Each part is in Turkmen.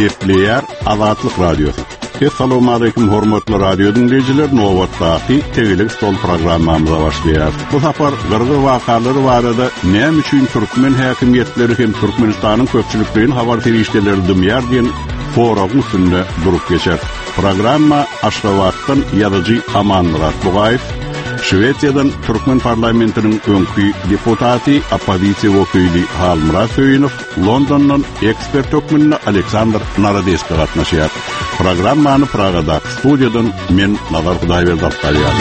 Gepleyer Azatlyk Radiosu. Assalamu alaykum hormatly radio dinleyijiler, nowatdaky Tegelik Stol programmamyza başlaýar. Bu safar gyrgy wakalary barada näme üçin türkmen häkimetleri hem Türkmenistanyň köpçülikliğini habar terişdeleri dümýär diýen forum üstünde durup geçer. Programma Aşgabatdan ýazyjy Aman Murat Bugaýew, Şwediýadan Türkmen parlamentiniň öňkü deputaty, opozisiýa wekili Halmurat Söýünow, Londondan ekspert hökümlü Aleksandr Narodeýski gatnaşýar. Programmany Pragada studiýadan men Nazar Hudaýberdi alýar.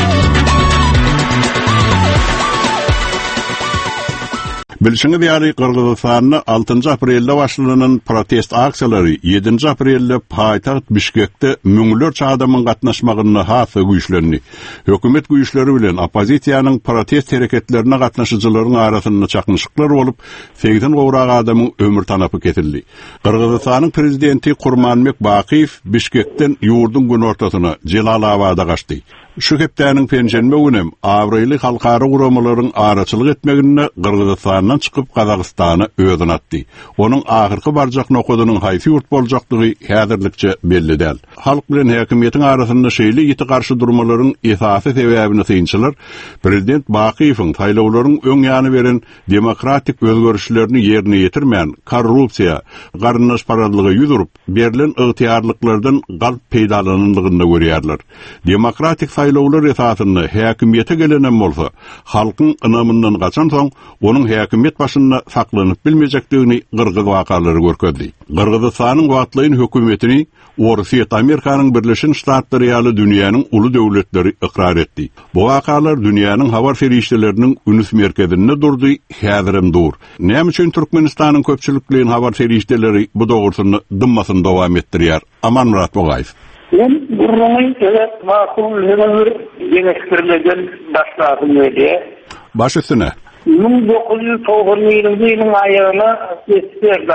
Bilşiňiz ýaly Kyrgyzstanyň 6 aprelde başlanan protest aksiýalary 7 aprelde paýtaht Bişkekde müňlerçe adamyň gatnaşmagyny hasa güýçlendi. Hökümet güýçleri bilen opozisiýanyň protest hereketlerine gatnaşyjylaryň arasynda çaknyşyklar bolup, 80 gowrak adamyň ömür tanapy ketildi. Kyrgyzstanyň prezidenti Kurmanbek Bakiýew Bişkekden ýurdun gün ortasyna Jelalabada gaçdy. Şu hepdäniň penjenme günem awrayly halkara guramalaryň araçylyk etmegine Kyrgyzstandan çykyp Kazakstana ödün atdy. Onuň ahyrky barjak nokadynyň haýsy ýurt boljakdygy häzirlikçe belli däl. Halk bilen häkimetiň arasynda şeýle ýiti garşy durmalaryň esasy sebäbini synçylar, prezident Bakiýewiň taýlawlaryň öň ýany beren demokratik özgörüşlerini ýerine ýetirmän, korrupsiýa, garnaş paradlygy ýüzüp, berilen ygtyýarlyklardan galp peýdalanandygyny görýärler. Demokratik saýlawlar esasynda häkimete gelenen bolsa, halkyň ynamyndan gaçan soň onuň häkimet başynda saklanyp bilmejekdigini gyrgyz wakalary görkezdi. Kyrgyzstanyň wagtlaýyn hökümetini Orsiýet Amerikanyň Birleşen Ştatlary ýaly dünýäniň uly döwletleri ikrar etdi. Bu wakalar dünýäniň habar ferişdeleriniň ünüs merkezinde durdy, häzirim dur. Näme üçin Türkmenistanyň köpçülikliğiniň habar ferişdeleri bu dogrusyny dymmasyny dowam etdirýär? Aman Murat Bugaýew. Ben burnumun evet makul yemektirmeden başladım öyle. Baş üstüne. 1990 yılının ayağına ekster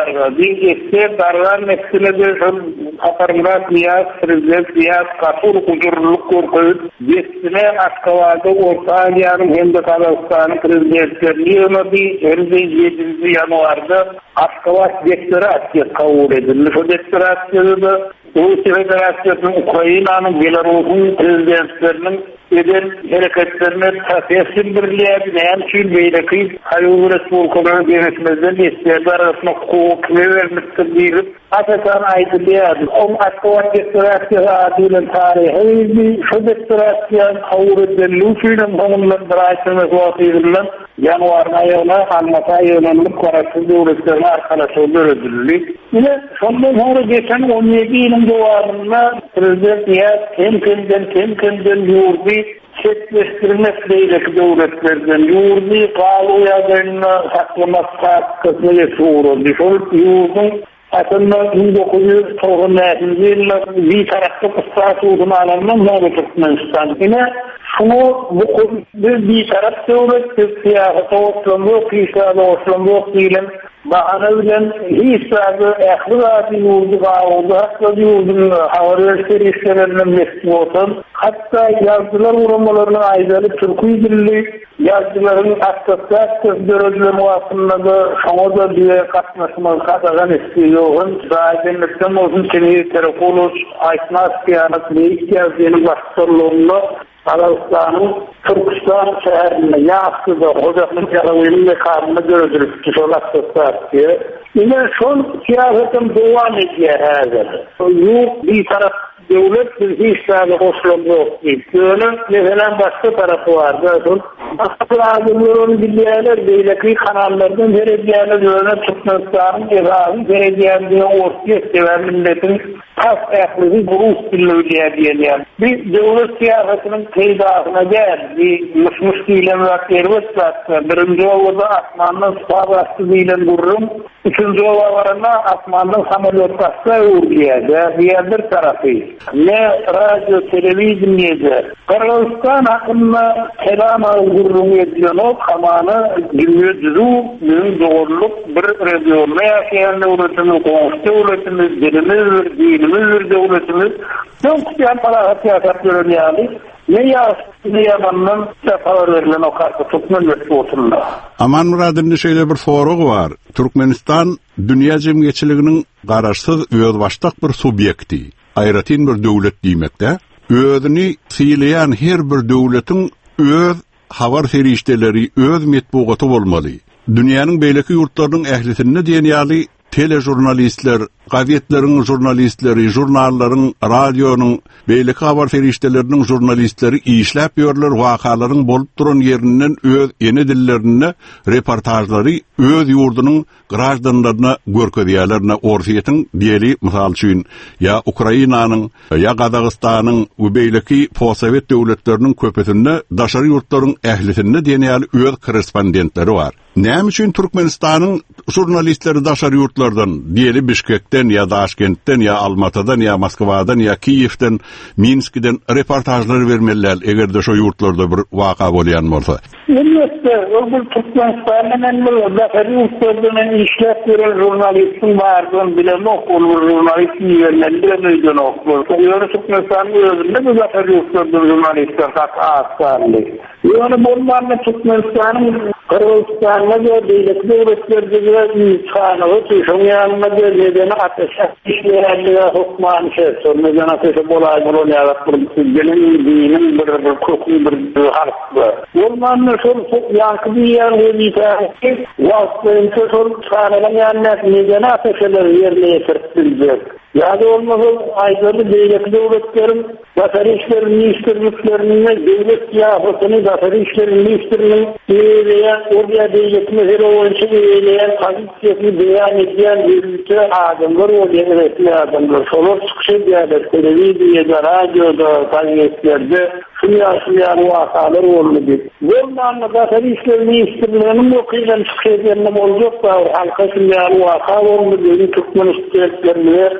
darga meselede Atarmurat Niyaz, Prezident Niyaz Kasur huzurluk korkuyup geçsine Aşgabatda Orta Asya'nın hem de Kazakstan'ın prezidentlerliği ömedi. Hem de 7. Yanvar'da Aşgabat deklarasiyası kabul edilmiş. O deklarasiyada Rusya Federasiyası'nın Ukrayna'nın, Belarus'un prezidentlerinin eden hareketlerine tafiyasın birliğe binayan çünkü beyleki Hayur Respublikalarını yönetmezden isteyenler arasında hukuk ve vermiştir deyip Atakan aydılıydı. Onun Aşgabat deklarasiyası adıyla tarihi şu deklarasiyası Hayur Respublikalarının onunla bırakılması vasıfıyla Yanvar'ın ayağına almasa yönelmek kararsız devletlerine arkadaşlar ödüllü. Yine sondan sonra geçen 17 yılın duvarında Prezident Niyaz hem kendinden yurdu çetleştirmekteydeki devletlerden yurdu kalıyalarını saklamakta kısmı yeşuğuruldu. Şu yurdun aslında 1990 yılında bir tarafta kısa suudunu alanından ne Türkmenistan. Yine şunu bu konuda bir taraf devlet siyaseti ortamı, kıyısada ortamı diyelim. Bahane bilen hissabı ehli yurdu kavuldu. Hatta yurdun havarlar serişlerinin mesul olsun. Hatta yazdılar uğramalarına aydalı Türküy dilli yazdıların astasat görüldüğü muasında da şuna da diye katmasımız katagan istiyorun. Zaten olsun seni telefonuz Aysnas Kiyanat Leyik yazdığını başlarlarında Kazakstan'ın Türkistan şehrinde Yaksı'da Hoca'nın yalavuyla karnına görüldürüp kişolastılar diye. Yine son siyasetin devam ediyor hazır. Yok bir taraf devlet bir işlerle hoşlanma yok değil. Böyle mesela başka tarafı vardı. Asıl adımların bilgiler beyleki kanallardan vereceğine göre Türkmenistan'ın evazı vereceğine ortaya seven milletin tas ayaklığı Rus dilliğe diyelim. Bir devlet siyasetinin teydahına gel. Bir mışmış diyelim vaktiyerbet zaten. Birinci olada asmanın sabahsı diyelim dururum. Üçüncü olalarına asmanın sameliyot bastı uğurluyor. Bir tarafı. Ne radyo, televizyon yedi. Kırgızistan hakkında selam ağırlığını edilen o kamanı dünya düzü, doğruluk bir radyonla yaşayan devletimiz, komşu devletimiz, dilimiz, dinimiz, devletimiz. Çok kutuyan para siyasatları yani. Ne yamanın sefalar verilen o karşı tutmanın ötü oturlar. Aman Murad'ın şöyle bir soru var. Türkmenistan dünya jemgyetçiliginiň garaşsyz özbaşdyk bir subyekti, aýratyn bir döwlet diýmekde, özüni sylaýan her bir döwletiň öz habar ferişdeleri, öz metbugaty bolmaly. Dünýäniň beýleki ýurtlarynyň ählisini diýenýäli telejurnalistler, gazetleriň jurnalistleri, jurnallaryň, radionyň, beýleki habar ferişdeleriniň jurnalistleri işläp ýörler wakalaryň bolup duran ýerinden öz ene dillerini, reportajlary öz ýurdunyň graždanlaryna görkezýärlerine orsiýetiň diýeli mysal üçin ya Ukrainanyň, ya Gazagystanyň we beýleki postsowet döwletleriniň köpesinde daşary ýurtlaryň ählisini diýenýäli öz korrespondentleri bar. Näme üçin Türkmenistanyň jurnalistleri daşary ýurtlardan, diýeli Bişkekden ya Daşkentden ya Almatydan ya Moskwadan ya Kiýewden, Minskden reportajlar bermeliler egerde şo ýurtlarda bir waka bolýan bolsa. Elbette, bu Türkmenistan'ın daşary ýurtlardan işläp beren jurnalistin bardygyny bilen okulur jurnalist ýerlerinde okulur. Ýöne Türkmenistanyň özünde bu daşary ýurtlardan jurnalistler hakykatly. Ýöne bolmanda Türkmenistanyň Kırgızstan'da da beýleki döwletlerdige çanagy tuşanýanyna gelmeden ateşe işleýärlige hukman şeýle ýana teşe bolay bolýar gelen dinin bir kokly bir harfy. Bolmanda şol ýanky diýär webite wagtynça şol çanagyň näme ateşeler ýerine ýetirdiler. Ýa-da olmasa aýdary beýleki döwletlerin daşary işler ministrliklerine döwlet ýafatyny daşary işler ministrliginiň oraya devletine her oyuncu üyeleyen pozisyonu beyan edilen yürütü adamlar o devletli adamlar. Solar çıkışı diyadet, televizyada, radyoda, gazetelerde şunyan vakalar olmadı. Bundan da tabii işlerini iştirmenin okuyla çıkışı edilenle olacak da halka şunyan vaka olmadı. Türkmen istiyorlarına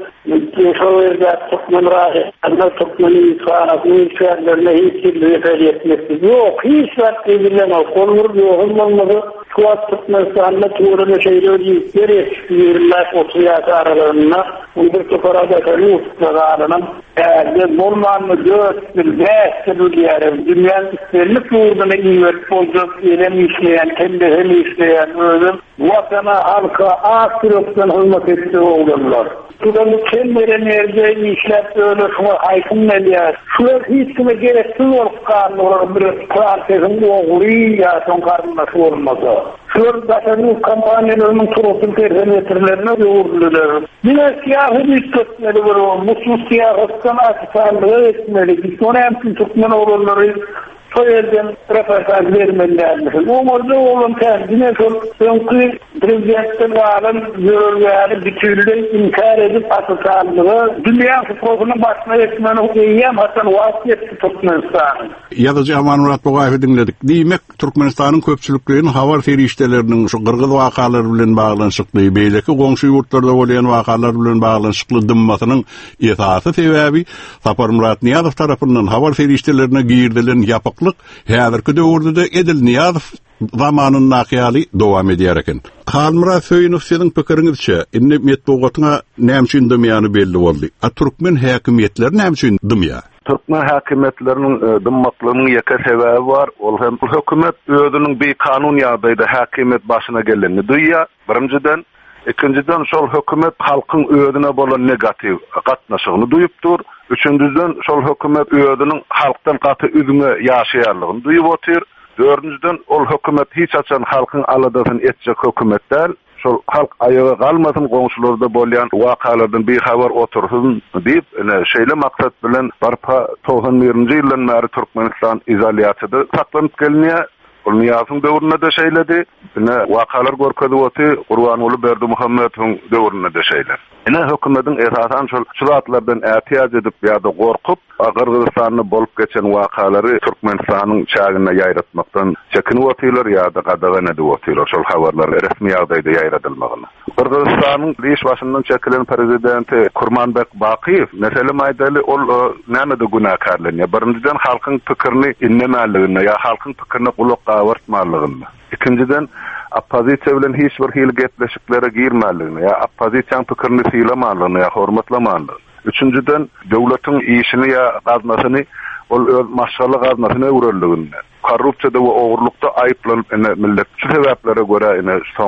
Şoverda Türkmen rahiyatlarına, Türkmen insanatının işlerlerine hiç refer etmesi yok. Hiç vakti edilen konur yok. Olmadı. Kuat Türkmenistan'da tuğrunu şeyleri ister yerler oturuyat aralarına bir tukarada kalıyor tukarlarının bulmanını görsün, değiştir diyelim. Dünyanın isterli tuğrunu iyi olacak, elem işleyen, kendi hem işleyen özüm vatana, halka, asırıktan hırmat ettiği olurlar. Şuranın kendileri nerede işler öyle şuna haykın meliyar. Şular hiç kime gereksiz olup karnı bir klarkesin oğlu ya son karnı olmasa. Şular daşarlı kampanyalarının turotun terhemetrlerine doğurdular. Yine siyahı bir kötmeli var o. Mutsuz siyahıstan akısanlığı etmeli. Biz ona hemsin Türkmen oğulları soyelden röportaj vermelilerdir. Umurda oğlum kendine çünkü prezidentin varın görürleri bütünlüğü inkar edip asısallığı dünya futbolunun başına etmeni eyyem hasan vasiyeti Türkmenistan'ın. Yazıcı Aman Murat Boğayf'ı dinledik. Demek Türkmenistan'ın köpçülüklerinin havar feriştelerinin şu Kırgız vakalar bilen bağlanışıklığı, beýleki goňşy ýurtlarda bolýan vakalar bilen bağlanışıklı dymmasynyň esasy sebäbi Sapar Murat Niýazow tarapyndan havar feriştelerine giýirilen ýapyklyk häzirki döwürde Edil Niýazow zamanın nakyali dowam edýär eken. Halmurat Söýünow siziň pikiriňizçe, indi metbugatyna näme üçin dymýany belli boldy. Türkmen häkimetleri näme üçin dymýar? Türkmen häkimetleriniň dymmaklygynyň ýeke sebäbi bar. Ol hem hökümet özüniň bir kanun ýagdaýda häkimet başyna geleni duýýar. Birinciden, ikinciden şol hökümet halkyň özüne bolan negativ gatnaşygyny duýupdyr. Üçüncüden şol hökümet özüniň halkdan gaty üzüňe ýaşaýarlygyny duýup otyr. Dördüncüden ol hökümet hiç açan halkyň aladasyny etjek hökümet däl. Şol halk ayağa galmasyn goňşularda bolýan wakalardan bir habar otursun diýip şeýle maksat bilen barpa 91-nji ýyldan bäri Türkmenistan izolýasiýada saklanyp gelýär. Ol Niýazow döwründe de şeýledi. Wakalar görkezip oty Gurbanuly Berdimuhammedowyň döwründe de şeýler. Hökümetiň esasan şol şuratlardan ätiýaz edip ýa-da gorkup Kırgızstanyň bolup geçen wakalary Türkmenistanyň çagyna ýaýratmakdan çekinip otylar ýa-da gadagan edip otylar şol habarlar resmi ýagdaýda ýaýratylmagyny. Kırgızstanyň liş başyndan çekilen prezidenti Kurmanbek Bakiýew mesele maýdaly ol näme de günakarlanýar. Birinciden halkyň pikirini inlemäligiňe ýa halkyň pikirini gulak gawartmalygyny. İkinciden oppozisiýa bilen hiç bir hili gepleşiklere girmäligiňi ýa oppozisiýanyň pikirini syýlamalygyny ýa hormatlamalygyny. Üçüncüden döwletiň işini ýa gazmasyny ol öz maşgaly gazmasyna öwreldigini. Korrupsiýada we ogurlukda aýyplanyp millet şu sebäplere görä soňky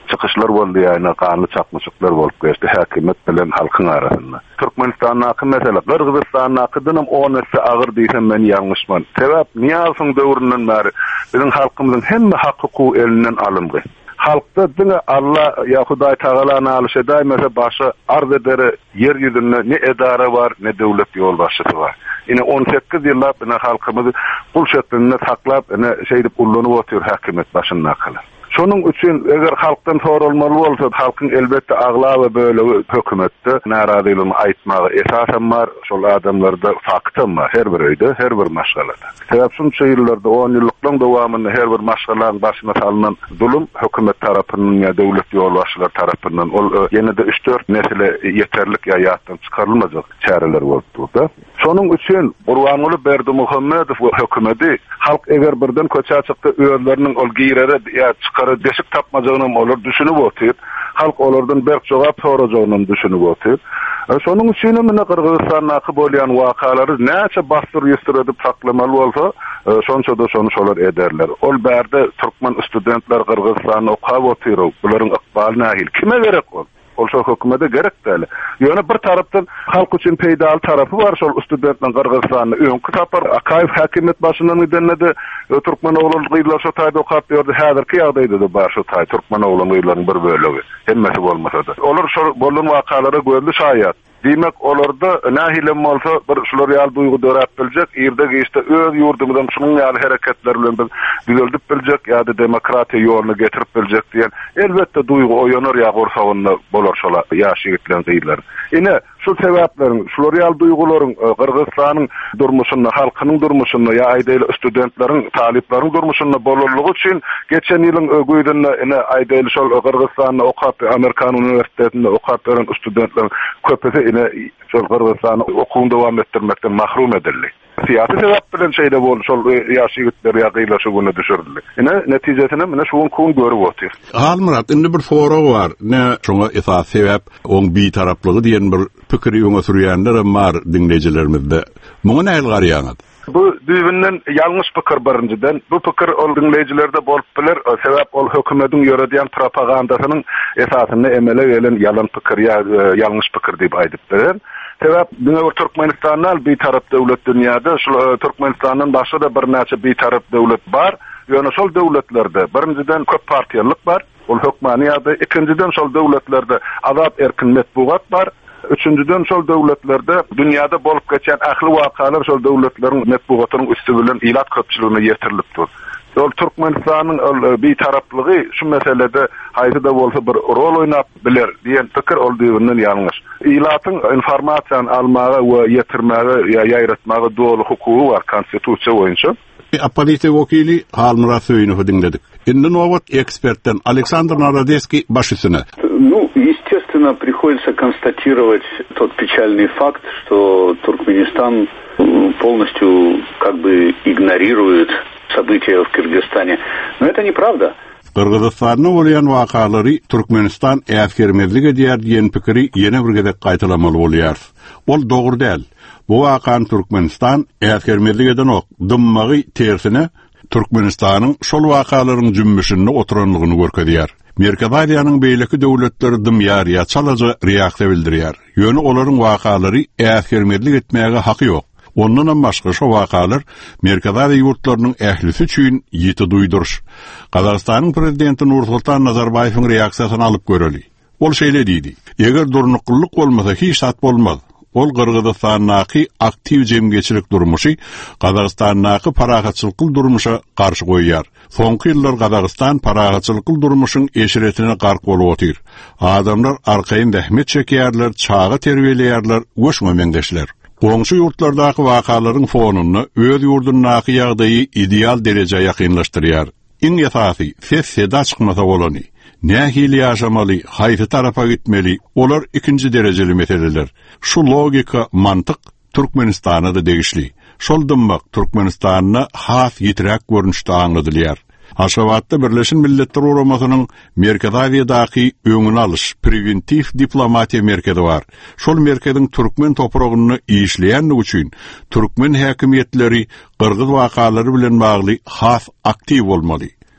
çıkışlar boldy ýa-ni kanly çakmyşyklar bolup geçdi häkimet bilen halkyň arasynda. Türkmenistanyň mesele Kyrgyzstanyň o näse agyr diýsem men ýalňyşman. Sebäp Niýazyň döwründen bäri biziň halkymyzyň hemme hakyky elinden alındy. Halkda diňe Allah ýa Hudaý Tagala nalyş edäýmese başy arz ederi yer ýüzünde ne edara bar, ne döwlet ýolbaşçysy bar. Ine 18 ýyllap ine halkymyzy bul şeklinde saklap ine şeýdip ullanyp otur häkimet başynda kalar. Şonuň üçin eger halkdan sorulmaly bolsa, halkyň elbetde agla we böyle hökümetde narazylygyny aýtmagy esasen bar, şol adamlarda faktym bar, her bir öýde, her bir maşgalada. Sebäp şunça ýyllarda 10 ýyllyklaň dowamynda her bir maşgalaň başyna salynan zulüm hökümet tarapyndan ýa döwlet ýolbaşçylar tarapyndan ol ýene-de 3-4 nesile ýeterlik ýa-ýatdan çykarylmajak çäreler bolup durdy. Şonuň üçin Gurbanuly Berdimuhammedow hökümeti halk eger birden köçä çykdy öýleriniň ol giýrere ýa çykary deşik tapmajagyny olar düşünip otyr. Halk olardan berk jogap sorajagyny düşünip otyr. Şonuň üçin mene Kyrgyzstanyň bolýan wakalary näçe bastyr ýetiredip saklamaly bolsa, şonça-da şonu şolar ederler. Ol bärde türkmen studentler Kyrgyzstanyny okap otyr, bularyň ykbaly nähil kime gerek ol? Ol şol hökümete gerek däl. Ýöne bir tarapdan halk üçin peýdal tarapy bar şol studentlaryň Kyrgyzstanyny öňkü tapar Akaýew häkimet başyndan gidenlerde türkmen oğlanlygylar şo taýda okap berdi. Häzirki ýagdaýda da bar şo taý türkmen oğlanlygylaryň bir bölegi. Hemmesi bolmasa da. Olar şol bolan wakalary gözli şaýat. Demek olarda nähilem bolsa bir şular ýaly duýgu dörap biljek, ýerde geçdi öz ýurdumyzdan şunuň ýaly hereketler bilen düzeltip biljek ýa-da demokratiýa ýoluna getirip biljek diýen elbetde duýgu oýanır ýa gorsagyny bolar şola ýaşy gitlen diýler. Ine şu sebäplerin, şular ýaly duýgularyň Kyrgyzstanyň durmuşyna, halkynyň durmuşyna ýa aýdaýly studentleriň, taliplaryň durmuşyna bolarlygy üçin geçen ýylyň öýdünde ine aýdaýly şol Kyrgyzstanyň okap Amerikan uniwersitetinde okap beren studentler köpüsi şol Kyrgyzstany okuwyny dowam etdirmekden mahrum edildi. Siyasi sebäp bilen şeýle bol şol ýaşy ýigitler ýa-da şuny düşürdi. Ine netijesinde mene şuň kuň görüp otyr. Almurat, indi bir fora bar. Ne şoňa esas sebäp oň bir taraplygy diýen bir pikiri öňe sürýänler bar dinleýijilerimizde. Muňa näil garýaňyz? Bu düýbünden ýalňyş pikir birinciden. Bu pikir ol dinleýijilerde bolup biler, sebäp ol hökümetiň ýöredýän propagandasynyň esasyny emele gelen ýalan pikir ýa ýalňyş pikir diýip aýdyp bilen. Sebäp diňe Türkmenistanyň bir tarap döwlet dünýäde, şu Türkmenistanyň başga bir näçe bir tarap döwlet bar. Ýöne şol döwletlerde birinciden köp partiýalyk bar, ol hökmaniyada, ikinciden şol döwletlerde azat erkin metbuat bar. Üçüncüden şol döwletlerde dünýäde bolup geçen ähli wakalar şol döwletleriň metbuatynyň üstü bilen ilat köpçüligine ýetirilipdir. Şol Türkmenistanyň bir taraplygy şu meselede haýda bolsa bir rol oýnap biler diýen pikir ol diýenden ýalňyş. Ilatyň informasiýany almagy we ýetirmäge ýa ýaýratmagy dogry hukuky bar konstitusiýa boýunça. Politika wekili Almurat Söýnowy dinledik. Indi nowat ekspertden Aleksandr Narodeski başysyny. Естественно, приходится констатировать тот печальный факт, что Туркменистан полностью как бы игнорирует события в Кыргызстане. Но это неправда. Kırgızstan'da bolýan wakalary Türkmenistan äskermezligi diýen pikiri ýene bir gezek gaýtylamaly bolýar. Ol dogry däl. Bu wakan Türkmenistan äskermezligiden ok dymmagy tersine Türkmenistanyň şol wakalaryň jümmüşinde oturanlygyny görkezýär. Merkez Aziýanyň beýleki döwletleri dymýar ýa çalaja reaksiýa bildirýär. Ýöne olaryň wakalary äskermezlik etmäge haky ýok. Ondan başga şu wakalar Merkez Aziýa ýurtlarynyň ählisi üçin ýeti duýduruş. Gazagystanyň prezidenti Nursultan Nazarbaýewiň reaksiýasyny alyp göreli. Ol şeýle diýdi: "Eger durnuqlyk bolmasa hiç sat bolmaz. Ol Kırgızstanyň aktiv jemgyçilik durmuşy Gazagystanyň paragatçylyk durmuşa garşy goýýar. Soňky ýyllar Gazagistan paragatçylyk durmuşyň eşiretine gark bolup otyr. Adamlar arkaýyn dähmet çekýärler, çağa terbiýeleýärler, göçme meňdeşler. Goňşy ýurtlardaky wakalaryň fonuny öz ýurdundaky ýagdaýy ideal derejede ýakynlaşdyrýar. Iň esasy ses-seda çykmasa bolany. Nähil ýaşamaly, haýsy tarafa gitmeli, olar ikinji derejeli meseleler. Şu logika, mantyk Türkmenistana da degişli. Şol dymmak Türkmenistanyna has ýitirak görnüşde aňladylýar. Aşgabatda Birleşen Milletler Uramasının Merkez Aziýadaky öňüni alyş, preventiv diplomatiýa merkezi bar. Şol merkezin Türkmen topragyny işleýänligi üçin Türkmen häkimetleri Kırgız wakalary bilen bagly has aktiv bolmaly.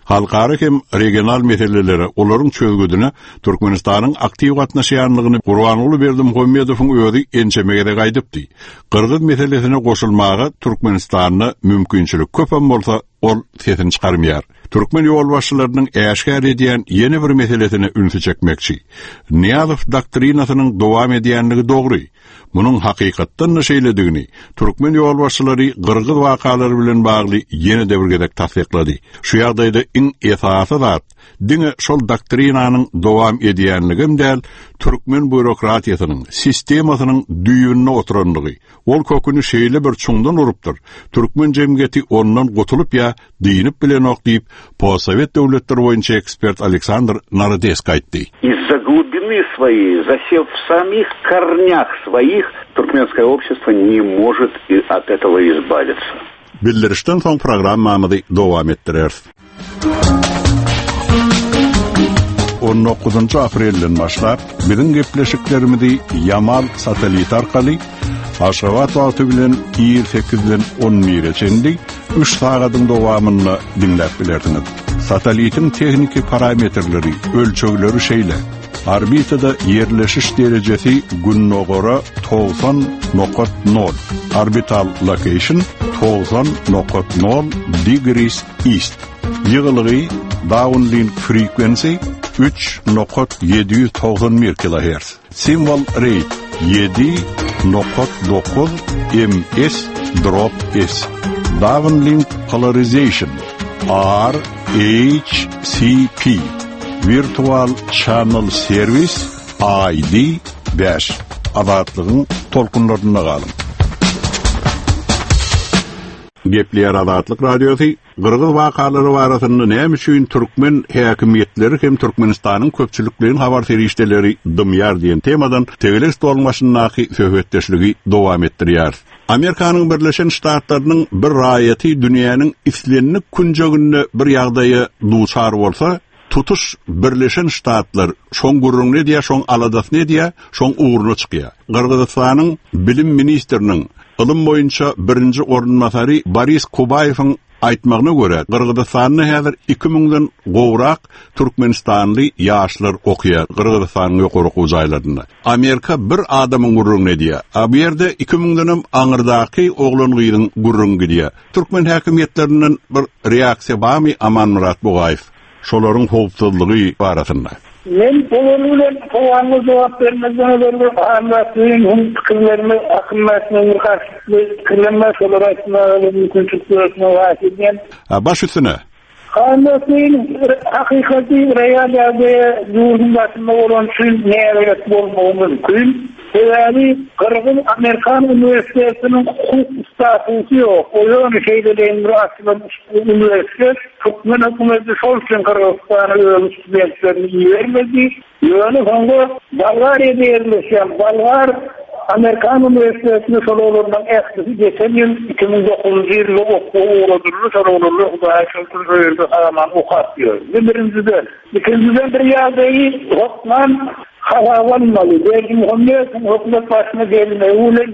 halkary hem regional meselelere olaryň çözgüdüne Türkmenistanyň aktiw gatnaşýanlygyny Gurbanuly Berdimuhammedowyň özi ençemegede gaýdypdy. Kırgız meselesine goşulmagy Türkmenistanyň mümkinçilik köpem bolsa ol sesini çykarmýar. Türkmen ýol başçylarynyň äşgär edýän ýeni bir meselesine ünsü çekmekçi. Niýazow doktrinasynyň dowam edýänligi dogry. Munyň hakykatdan näşeýledigini Türkmen ýol başçylary Kırgız wakalary bilen bagly ýene döwürgedek tasdiklady. Şu ýagdaýda iň esasy zat diňe şol doktrinanyň dowam edýänligim däl Türkmen bürokratiýasynyň sistemasynyň düýünine oturanlygy. Ol köküni şeýle bir çuňdan urupdyr. Türkmen jemgyýeti ondan gotulup ýa diýinip bilen okdyp, postsovet döwletleri boýunça ekspert Александр Народецк aýtdy. Из-за глубины своей, засев в самих корнях своих, туркменское общество не может от этого избавиться. Bildirişden soň programmamyzy dowam etdirer. 19 aprelden başlap biziň gepleşiklerimizi Yamal satelit arkaly Aşgabat wagty bilen 28-den 11-çendik 3 sagatyň dowamyny dinläp bilerdiňiz. Satelitin tekniki parametrleri, ölçögleri şeýle. Orbitada yerleşiş derecesi günnogora 90.0. Orbital location 90.0 degrees east. Ýygylygy downlink frequency 3.790 kHz. Symbol rate 7.9 ms drop s. Downlink polarization RHCP. Virtual Channel Service ID 5. Adatlygyň tolkunlaryna galym. Gepleýär Adatlyk radiosi Kırgız wakalary barasynda näme üçin türkmen häkimetleri hem Türkmenistanyň köpçülikliğiniň habar serişdeleri dymýar diýen temadan tegeles dolmaşyndaky söhbetdeşligi dowam etdirýär. Amerikanyň Birleşen Ştatlarynyň bir raýaty dünýäniň islenlik künjeginde bir ýagdaýa duçar bolsa, tutuş Birleşen Ştatlar şoň gurrunly diýe, şoň aladasny diýe, şoň uğruna çykýar. Kırgızstanyň bilim ministriniň ilim boýunça birinji ornmasary Boris Kubayewiň aýtmagyna görä, Kırgızstanyň häzir 2000-den gowrak türkmenistanly ýaşlar okýar Kırgızstanyň ýokary jaýlarynda. Amerika bir adamyň gurrunly diýe. Bu ýerde 2000-den aňyrdaky oglangyň gurrunly diýe. Türkmen häkimetlerinden bir reaksiýa barmy Aman Murat Bogaýew? Şolaryň howpsuzlygy barasynda. Men bolanyň sowalyna jogap bermezden öňe anlatyň fikirlerimi akymmatyny karşıly kirlenme şolaryna mümkinçiliklerini wahyedýän. Baş üstüne. Anlatyň hakykaty realýaga ýurtdaşyna bolan şol näme bolmagy mümkin. Sebebi Kırgız Amerikan Üniversitesi'nin hukuk statüsü yok. O yüzden şeylerin üniversitet Türkmen hükümeti şol için Kırgızistan'ı studentlerini iyi vermedi. Yani sonra Bulgaria'da yerleşen Bulgar Amerikan Üniversitesi'nin şol olurdan etkisi geçen yıl 2009 yılında okuğu uğradırlı şol olurlu Hudaya Şöltür'ü Karaman okat diyor. Birinciden. İkinciden bir yağdayı Hokman havalanmalı. Berdimuhammedowyň hükümet başına gelme, ulen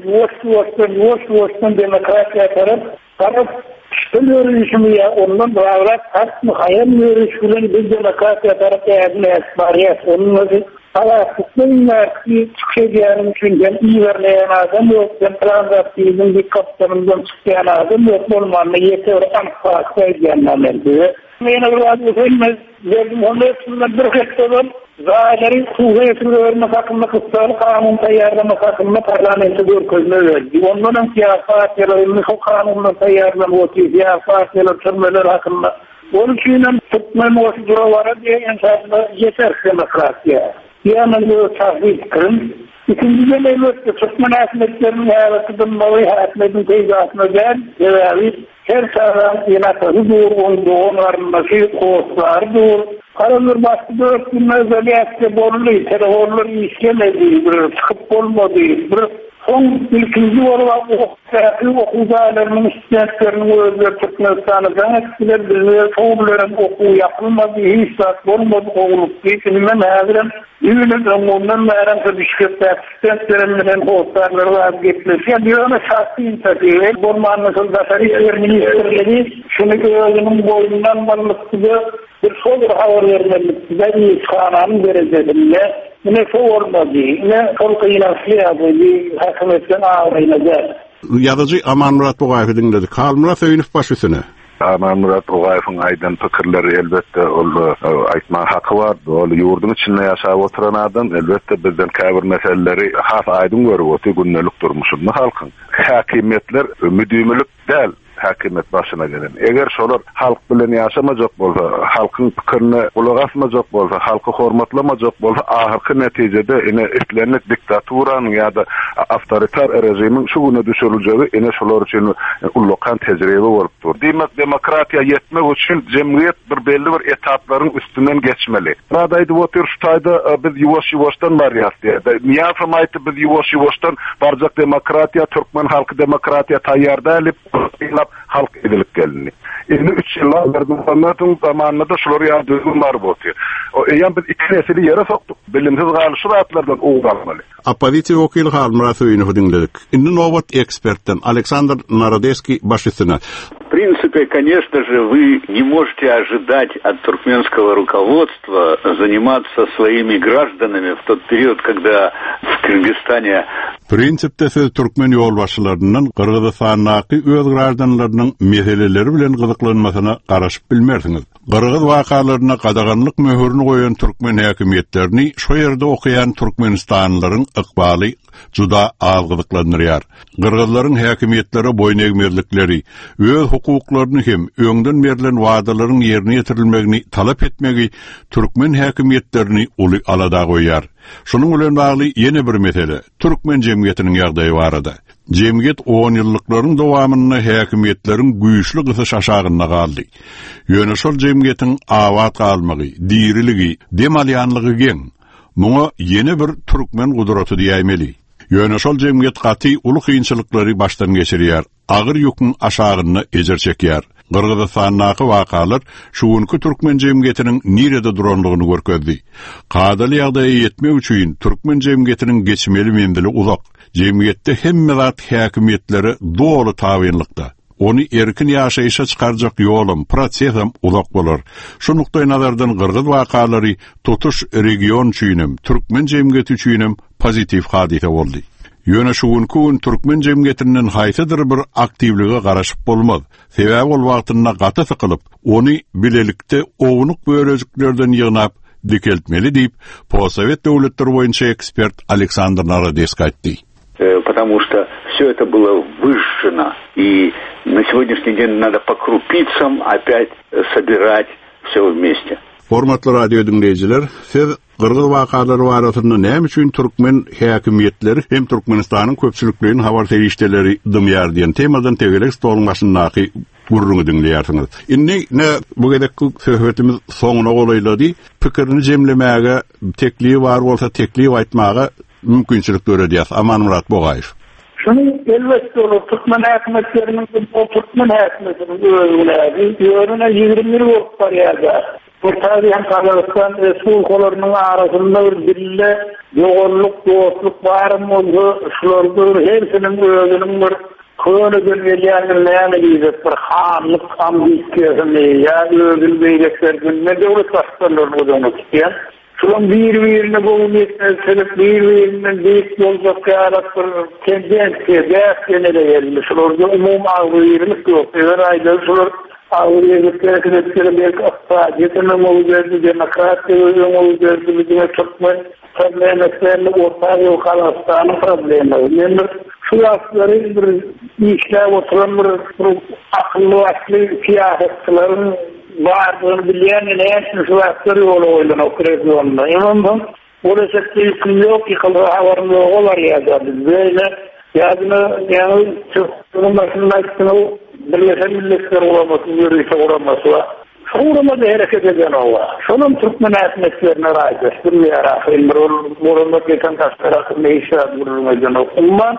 yoş demokrasiya taraf yürüyüşümüye ondan davrat hakkı hayal yürüyüşüyle bir demokrasiya taraf esbariyet. Onun adı Allah'ın ki çıkacağım için ben iyi vermeyen adam yok. Ben transaktiğinin bir kaptanından çıkayan adam yok. Olmanla yeter anfakta ediyenlerdi. Mene bir adı söylemez. Berdimuhammedowyň bir hektadan Zahiri kuvvetli hakkında kıssalı kanun tayyarlama hakkında parlamento görkezme verdi. Ondan siyasatçıların kanunla tayyarlama siyasatçılar tırmeler hakkında. Onun için Türkmen osucuları diye insanlar yeter demokrasiya. Yani bu tahvil kırın. İkinciden elbette Türkmen hükümetlerinin hayatının mavi hükümetin teyzatına gel. Her taraf yönetimi doğru onların başı koğuşlar doğru. Kararlar başka 4 gün özellikle borlu, telefonlar işlemedi, sıkıp olmadı, son ilkinci olarak okuzalarının istediklerini özler Türkmenistan'a zanettiler. Bize soğurların okuğu yapılmadı, hissat olmadı oğulup deyinmem hazırım. Ünlü ondan meğerense Bişkek'te asistentlerimden hostarları vazgeçmiş. Ya diyorlar şahsi inisiyatif. Borman nasıl Zafer Ministerleri şunu özünün boyundan varlıklığı bir soğur hava vermelikliğinde iyi kananın derecelerinde ne soğurmadı, ne korkuyla siyahıydı, hakimiyetten ağırıyla. Yazıcı Aman Murat Boğayf'ı dinledik. Karl Murat Öyünüf başüsüne. Aman Murat Boğayf'ın aydan pikirleri elbette aytma hakkı var. Olu yurdun içinde yaşayıp oturan adam elbette bizden kabir meseleleri has aydın görüp otu günnelik durmuşun halkın. Hakimiyetler müdümülük değil. Hakimiyet başına gelen. Eğer şolar halk bilen yaşamacak bolsa, halkın pikirini kulak asmacak bolsa, halkı hormatlamacak bolsa, ahirki neticede ine etlenlik diktaturanın ya da avtoritar rejimin şu güne düşürüleceği ine şolar için ullokan tecrübe olup dur. Demek demokratiya yetmek için cemiyet bir belli bir etapların üstünden geçmeli. Radaydı otur şutayda biz yuvaş-yuvaştan varıyaz diye. Niyafamaydı biz yuvaş-yuvaştan barcak demokratiya, Türkmen halkı demokratiya tayyarda elip halk edilip gelini. 3 yıllar verdiğim zamanında da şuları yardımcı var bu diyor. O yani biz iki nesili yere soktuk. Bilimsiz karşı rahatlardan uğralmalı. Оппозиция вокил Карл Мурат Öyünüf dinledik. Indi novat ekspertten Александр Народецкий başüstüne. В принципе, конечно же, вы не можете ожидать от туркменского руководства заниматься своими гражданами в тот период, когда в Кыргызстане... Prinsipte siz Türkmen yolbaşçılarının Kırgızstandaki öz gражданlarının meseleleri bilen gyzyklanmasyna garaşyp bilmersiniz. Kırgız wakalarına qadaganlyk möhürünü goýan Türkmen häkimetlerini şo ýerde okuyan Türkmenistanlylaryň ykbaly juda az gyzyklandyrýar. Kırgızlaryň häkimetlere boyun egmerlikleri, öz hukuklaryny hem öňden berilen wadalaryň ýerine ýetirilmegini talap etmegi Türkmen häkimetlerini uly alada goýar. Şunun bilen bagly ýene bir mesele, Türkmen jemgyýetiniň ýagdaýy barada. Jemgyýet 10 ýyllyklaryň dowamyny häkimetleriň güýçli gysyş aşagyna galdy. Ýöne şol jemgyýetiň awat galmagy, diriligi, demalýanlygy geň. Muňa ýene bir Türkmen gudraty diýmeli. Ýöne şol jemgyýet gaty uly kynçylyklary başdan geçirýär, agyr ýükün aşagyna ejer çekýär. Kırgızstanyňky wakalar şuňky Türkmen jemgyýetiniň nirede duranlygyny görkezdi. Qadaly ýagdaýa ýetmek üçin Türkmen jemgyýetiniň geçmeli mendili uzak. Jemgyýetde hemme zat häkimetleri dogry tabynlykda. Onu erkin ýaşaýyşa çykarjak ýolum, prosesem uzak bolar. Şu nukdaý nazardan Kırgız wakalary tutuş region üçinem, Türkmen jemgyýeti üçinem pozitiv hadise boldy. Ýöne şuňky Türkmen jemgyýetiniň haýsydyr bir aktivlige garaşyp bolmaz. Sebäbi ol wagtyna gaty sykylyp, ony bilelikde owunuk börejiklerden ýygnap dikeltmeli diýip, Possovet döwletleri boýunça ekspert Александр Народецкий aýtdy. Потому что все это было выжжено, и на сегодняшний день надо по крупицам опять собирать все вместе. Hormatly radio dinleyijiler, siz Kırgız wakalary barasynda näme üçin Türkmen häkimetleri hem Türkmenistanyň köpçülikliginiň habar terişdeleri dymýar diýen temadan tegelek stoluň başyndaky gurruňy dinleýärsiňiz. Indi ne bu gedekki söhbetimiz soňuna golaýlady, pikirini jemlemäge, tekliği bar bolsa tekliği aýtmaga mümkinçilik görýär. Aman Murat Boğaýew. Şunu elbette olur. Türkmen häkimetlerinin o Türkmen häkimetlerinin öğrüne 20 yıl var ya. Tarihen Kazakistan Respublikalarının arasında bir dille yoğunluk, dostluk var mı? Şulardır, hepsinin özünün bir köyünü gönderleyenlerine gidecek bir hanlık ambisiyasını ya özün beyliklerinin ne devlet başkanlarını ödemek isteyen. Şunun bir-birine boğun etmezselip, bir-birine deyip olacak yarat bir tendensiye, değerkenele gelmiş. Şularda umum ağırlık yok. Eğer ayda şular ağırlıkları belki aksadiyetinin olacağını, demokrasiyanın olacağını, bizim Türkmen problemeklerle ortaya yok Kazakstan'ın problemi. Yani şu asları bir işler oturan bir akıllı siyasetçilerin vardığını bilen en şu asları yolu oyunu okresyonunda. İnandım, orası kıyıkın yok, yıkıldığı havarın yok olar ya da böyle yani Türkmen'in başında işte Birleşen Milletler uğraması, yürüyüşe uğraması var. Şu uğramada hareket eden o var. Şunun Türkmen etmeklerine raydır. Bilmiyorum. Burada geçen taşlar hakkında işaret vurulmayacağını okunman.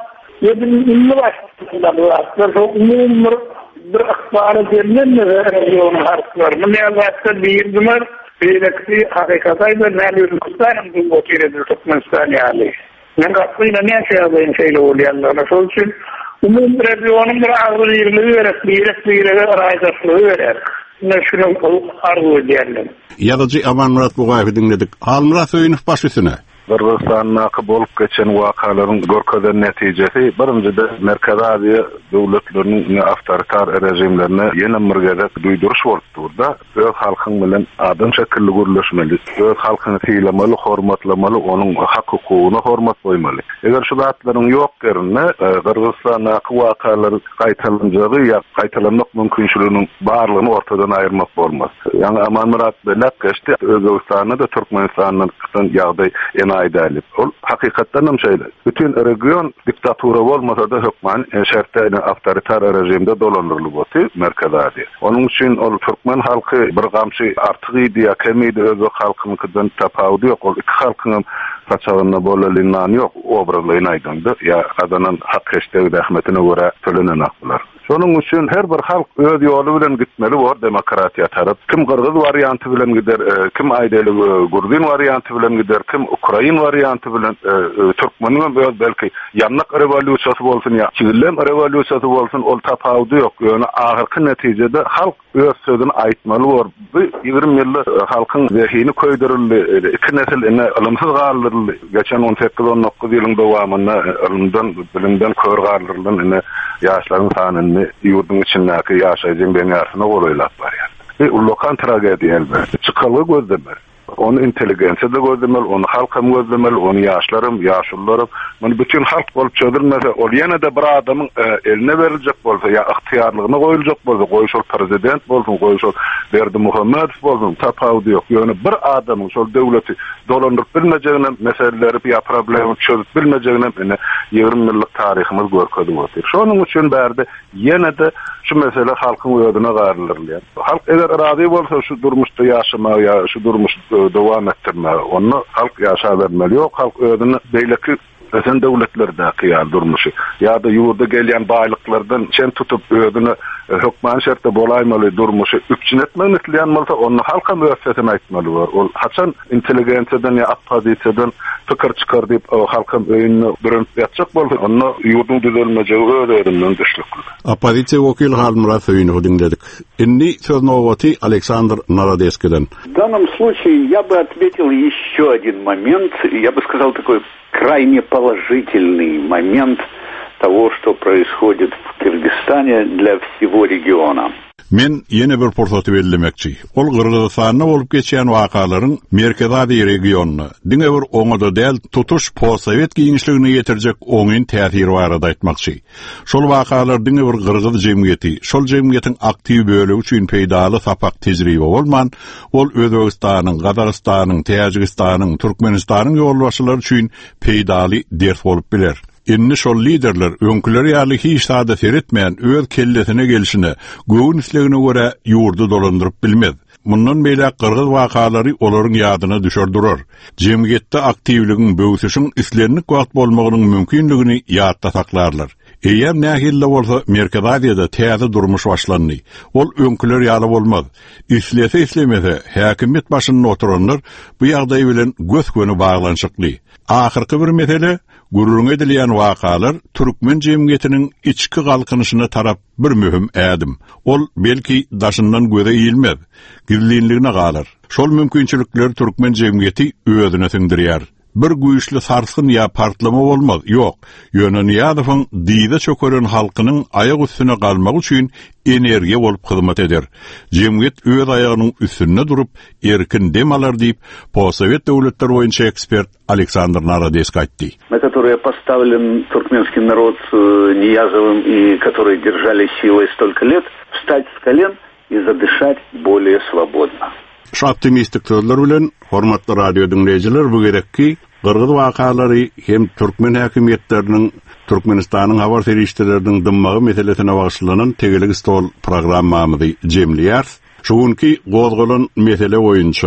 Yedinli başlıkında bu aslında umum bir akbarı denilen region harflar. Bu ne azatda bir numar belirli hakikataydı. Nalürün kustanım bu otiredir Türkmenistan yani. Ben katkıyla ne yaşayacağım şeyle oluyanlarına. Sol için umum regionun bir ağırlığını vererek, bir arayacaklığı vererek. Şunu arzu diyelim. Yadıcı Aman Murat Buğayf'ı dinledik. Almurat Öyünüf baş üstüne. Kırgızstan'a bolup geçen vakaların görkezden neticesi birinci de Merkez Aziya devletlerinin avtoritar rejimlerine yeni mirgedek duyduruş bolupdy. Öz halkın bilen adam şekilli gürleşmeli, öz halkyny tiylamaly, hormatlamaly, onun hak hukugyna hormat goýmaly. Eger şu zatlaryň ýok gerine Kırgızstan'a wakalary gaýtalanjagy ýa gaýtalanmak mümkinçiliginiň barlygyny ortadan aýyrmak bolmaz. Yani Aman Murat belek geçti, Özbekistanyň da Türkmenistanyň ýagdaý aýdalip. Ol hakykatdan hem şeýle. Bütün region diktatura bolmasa da hökman şertde avtoritar rejimde dolandyrylyp boldy Merkez Aziya. Onun üçin ol Türkmen halky bir gamçy artyk idi ýa kemidi özü halkynyňkydan tapawdy ýok. Ol iki halkynyň saçagyna bolalyndan ýok, obralyny aýdandy. Ýa adanan hak heştegi rahmetine görä төлenen aklar. Şonun üçin her bir halk öz ýoly bilen gitmeli bor demokratiýa tarap. Kim Kırgız varianty bilen gider, kim aýdaly Gurdin varianty bilen gider, kim Ukrain varianty bilen Türkmeniň öz belki ýanlyk rewolýusiýasy bolsun ýa çigillem rewolýusiýasy bolsun, ol tapawdy ýok. Ýöne ahyrky netijede halk öz sözüni aýtmaly bor. Bu 20 ýyllyk halkyň zehini köýdürildi, iki nesil ine ilmsiz galdyryldy. Geçen 18-19 ýylyň dowamynda ilmden, bilimden kör galdyryldy, ine ýaşlaryň sanyny ýurdun içindäki ýaşaýjak beňärsyna goýulap barýar. Lokan tragediýa elbetde. Çykaly gözlemer. Onu inteligensiya da gözlemeli, onu halkam gözlemeli, onu yaşlarım, yaşlılarım. Bunu bütün halk bolup çözülmese, ol yana da bir adamın eline verilecek bolsa, ya ihtiyarlığına koyulacak bolsa, koyuş ol prezident bolsun, koyuş ol Berdi Muhammed bolsun, tapawdy yok. Yani bir adamın şol devleti dolandırıp bilmejegine, meseleleri ya problemi çözüp bilmejegine 20 ýyllyk taryhymyz görkezip otyr. Şonun üçin bärde yana da şu mesele halkın öýüne garylýar. Halk eger razy bolsa şu durmuşda ýaşama ya şu durmuş dowam ettirme, onu halk ýaşa bermeli. Ýok, halk öýüne beýleki sen devletlerdäki ýa durmuşy ýa-da ýurda gelýän baýlyklardan çen tutup öýüne hökman şertde bolaýmaly durmuşy üçin etmekleýän bolsa, onu halka müessesine aýtmaly bar. Ol haçan inteligensiýadan ýa opozisiýadan pikir çykar diýip halka öýüne birin ýatjak bolsa, onu ýurdun düzelmejegi öýünden düşlükli. Оппозиция вокил Алмурат Öyünüf dinledik. Inni söz nowbaty Александр Народецкийden. В данном случае я бы отметил еще один момент, я бы сказал такой крайне положительный момент того, что происходит в Кыргызстане для всего региона. Men yeni bir pursat bellemekçi. Ol Kırgızstanyna bolup geçen wakalaryň Merkez Aziya regionuny diňe bir oňada däl tutuş post-sowet giňişligini ýetirjek oňyn täsiri barada aýtmakçy. Şol wakalar diňe bir Kırgız jemgyýeti, şol jemgyýetiň aktiw bölegi üçin peýdaly sapak tejribe bolman, ol Özbekistanyň, Gazagystanyň, Täjikistanyň, Türkmenistanyň ýolbaşçylary üçin peýdaly ders bolup biler. Inni şol liderler öňküleri ýaly hiç sada seretmeýän öz kellesine gelişine, göwün islegine görä ýurdu dolandyryp bilmez. Mundan beýle Kırgız wakalary olaryň ýadyna düşerdirer. Jemgyýetde aktiwligiň böwsüşiň islenlik wagt bolmagynyň mümkinligini ýadda saklarlar. Eýer nähille bolsa Merkez Aziýada täze durmuş başlandy. Ol öňküler ýaly bolmaz. Islese islemese häkimet başynda oturanlar bu ýagdaý bilen göz-göni baglanşykly. Ahyrky bir mesele gurrun edilýän wakalar Türkmen jemgyýetiniň içki galkynyşyna tarap bir mühim ädim. Ol belki daşyndan göze iýilmez, gizlinligine galar. Şol mümkinçilikler Türkmen jemgyýeti özüne siňdirýär. Bir güýçli sarsyn ýa partlama bolmaz. Ýok, ýöne Niýazowyň diýde çökeren halkynyň aýak üstüne galmak üçin energiýa bolup hyzmat eder. Jemgyýet öz aýagynyň üstünde durup erkin dem alar diýip post-sowet döwletler boýunça ekspert Александр Народецкий aýtdy. На которые поставлен туркменский народ Ниязовым и которые держали силой столько лет, встать с колен и задышать более свободно. Şu optimistik sözler bilen hormatly radio dinleyijiler, bu gerekki Kırgız wakalary hem Türkmen häkimetleriniň Türkmenistanyň habar serişçileriniň dymmagy meselesine bagşylanan Tegelik stol programmamyzy jemleýär. Şuňky gozgolan mesele boýunça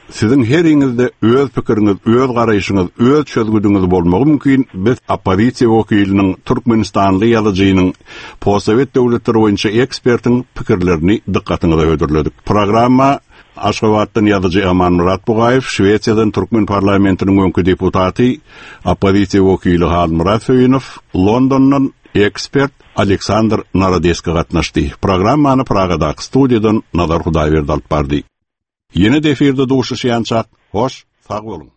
Sizin heriňizde öz pikiriňiz, öz garaýşyňyz, öz çözgüdüňiz bolmagy mümkin. Biz opozisiýa wekiliniň Türkmenistanly ýazyjynyň Possovet döwletleri boýunça ekspertiň pikirlerini dikkatyňize ödürledik. Programma Aşgabatdan ýazyjy Aman Murat Bugaýew, Şweýçýadan Türkmen parlamentiniň öňkü deputaty, opozisiýa wekili Halym Rasowynow, Londondan ekspert Aleksandr Narodeski gatnaşdy. Programmany Pragadaky studiýadan Nazar Hudaýberdi alyp bardy. Yine de efirde duşuşýançak, hoş, sag bolun.